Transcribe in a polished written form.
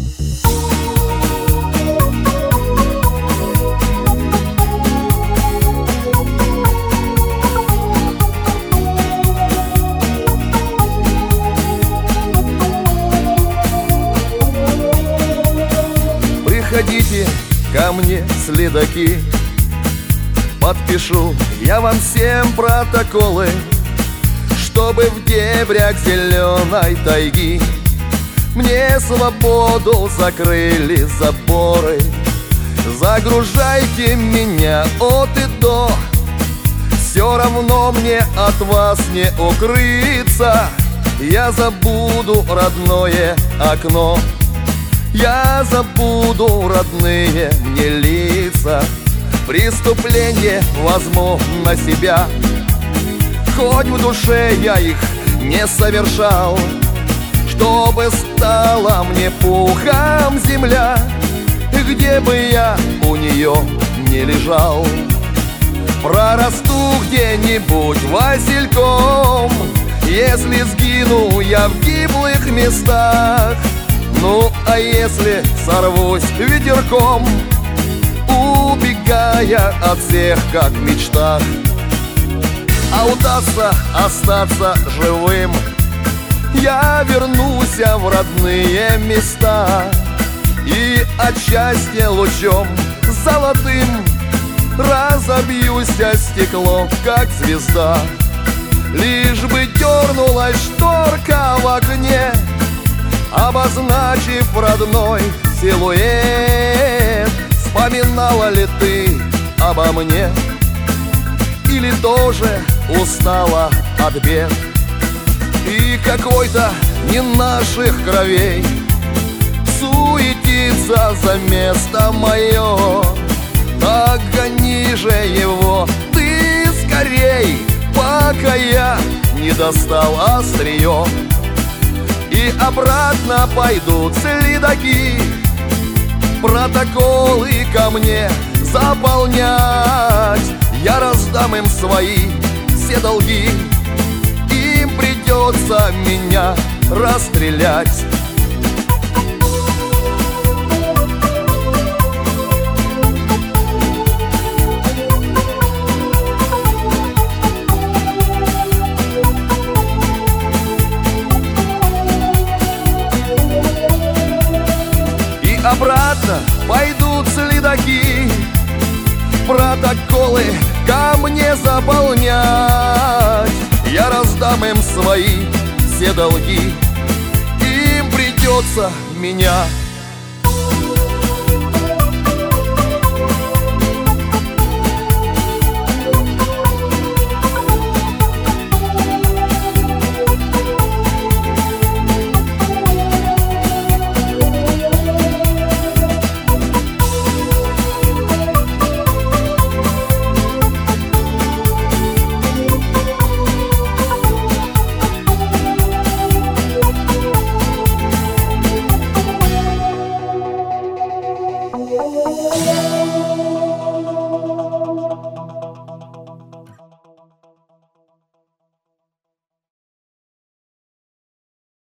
Приходите ко мне, следаки, подпишу я вам всем протоколы, чтобы в дебрях зеленой тайги мне свободу закрыли заборы. Загружайте меня от и до, все равно мне от вас не укрыться. Я забуду родное окно, я забуду родные мне лица. Преступление возьму на себя, хоть в душе я их не совершал, чтобы стала мне пухом земля, где бы я у нее не лежал. Прорасту где-нибудь васильком, если сгину я в гиблых местах. Ну, а если сорвусь ветерком, убегая от всех, как в мечтах, а удастся остаться живым, я вернусь в родные места и от счастья лучом золотым разобьюсь о стекло, как звезда. Лишь бы дернулась шторка в окне, обозначив родной силуэт. Вспоминала ли ты обо мне, или тоже устала от бед? И какой-то не наших кровей суетится за место мое. Так гони же его ты скорей, пока я не достал острие. И обратно пойдут следаки, протоколы ко мне заполнять. Я раздам им свои все долги, им придется меня расстрелять. Обратно пойдут следаки, протоколы ко мне заполнять. Я раздам им свои все долги, им придется меня.